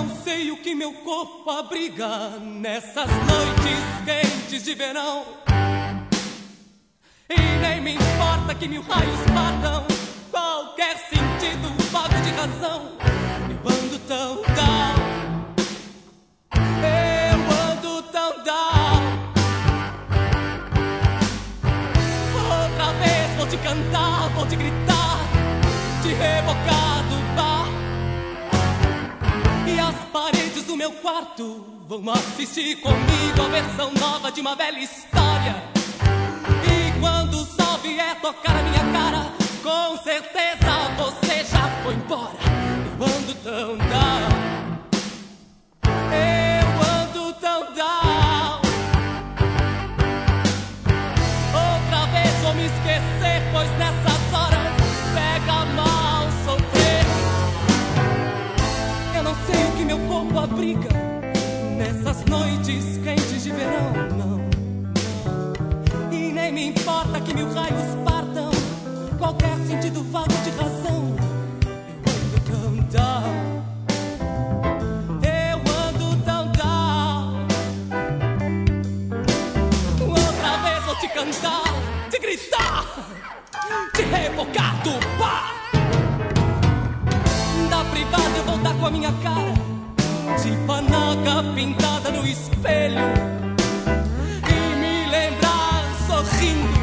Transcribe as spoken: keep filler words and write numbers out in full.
não sei o que meu corpo abriga nessas noites quentes de verão. E nem me importa que mil raios partam qualquer sentido vago de razão. Eu ando tão down, eu ando tão down. Outra vez vou te cantar, vou te gritar, te rebocar do bar. E as paredes do meu quarto vão assistir comigo a versão nova de uma velha história. E quando o sol vier tocar a minha cara, com certeza você já foi embora. Eu ando tão down, eu ando tão down. Outra vez vou me esquecer, pois nessas horas pega mal sofrer. Eu não sei o que meu corpo abriga nessas noites quentes de verão, não. E nem me importa que mil raios partam qualquer sentido vago de razão. Eu ando tão down, eu ando tão down. Outra vez vou te cantar, te gritar, te rebocar do bar. Da privada eu vou dar com a minha cara de panaca pintada no espelho e me lembrar sorrindo